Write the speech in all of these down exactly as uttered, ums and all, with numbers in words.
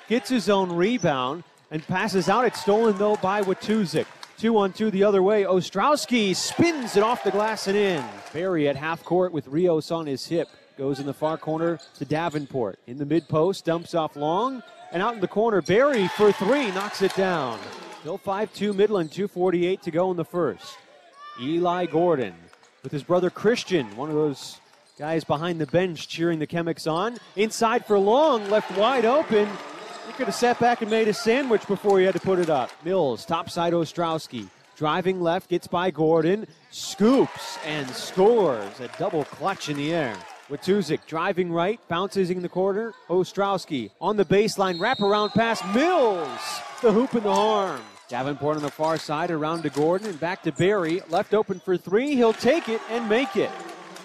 gets his own rebound, and passes out. It's stolen, though, by Watuzik. Two on two the other way. Ostrowski spins it off the glass and in. Barry at half court with Rios on his hip. Goes in the far corner to Davenport. In the mid-post, dumps off long. And out in the corner, Barry for three, knocks it down. Still five two Midland, two forty-eight to go in the first. Eli Gordon with his brother Christian, one of those guys behind the bench cheering the Chemics on. Inside for Long, left wide open. He could have sat back and made a sandwich before he had to put it up. Mills, topside Ostrowski. Driving left, gets by Gordon, scoops and scores. A double clutch in the air. Watuzik driving right, bounces in the corner. Ostrowski on the baseline, wraparound pass. Mills, the hoop in the arm. Davenport on the far side, around to Gordon and back to Barry. Left open for three, he'll take it and make it.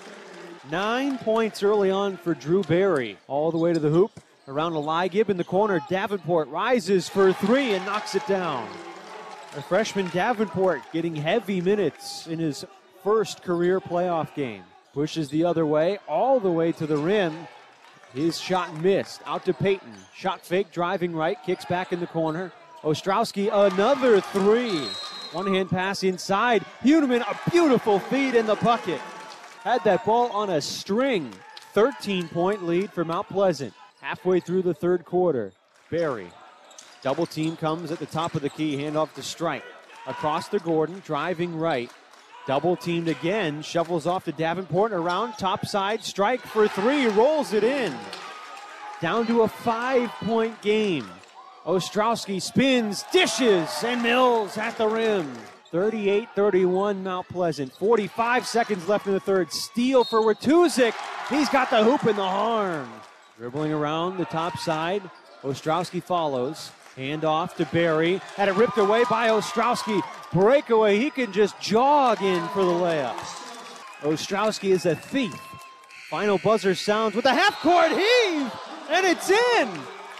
Nine points early on for Drew Barry. All the way to the hoop, around to Ligib in the corner. Davenport rises for three and knocks it down. A freshman Davenport getting heavy minutes in his first career playoff game. Pushes the other way, all the way to the rim. His shot missed. Out to Payton. Shot fake, driving right, kicks back in the corner. Ostrowski, another three. One-hand pass inside. Huneman, a beautiful feed in the bucket. Had that ball on a string. thirteen-point lead for Mount Pleasant. Halfway through the third quarter. Barry. Double team comes at the top of the key. Handoff to Strike. Across to Gordon, driving right. Double teamed again. Shovels off to Davenport. Around top side. Strike for three. Rolls it in. Down to a five-point game. Ostrowski spins, dishes, and Mills at the rim. thirty-eight thirty-one Mount Pleasant. forty-five seconds left in the third. Steal for Watuzik. He's got the hoop in the arm. Dribbling around the top side. Ostrowski follows. Hand off to Barry. Had it ripped away by Ostrowski. Breakaway. He can just jog in for the layup. Ostrowski is a thief. Final buzzer sounds with a half-court heave, and it's in.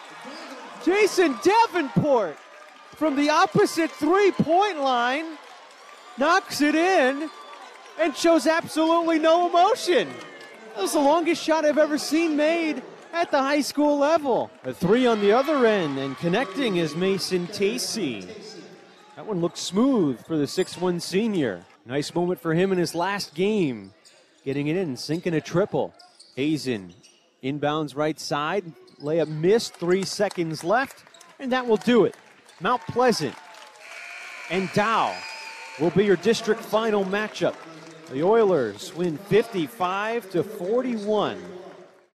Jason Davenport from the opposite three-point line knocks it in and shows absolutely no emotion. That was the longest shot I've ever seen made at the high school level. A three on the other end, and connecting is Mason Tacey. That one looked smooth for the six one senior. Nice moment for him in his last game. Getting it in, sinking a triple. Hazen inbounds right side. Layup missed, three seconds left, and that will do it. Mount Pleasant and Dow will be your district final matchup. The Oilers win fifty-five to forty-one.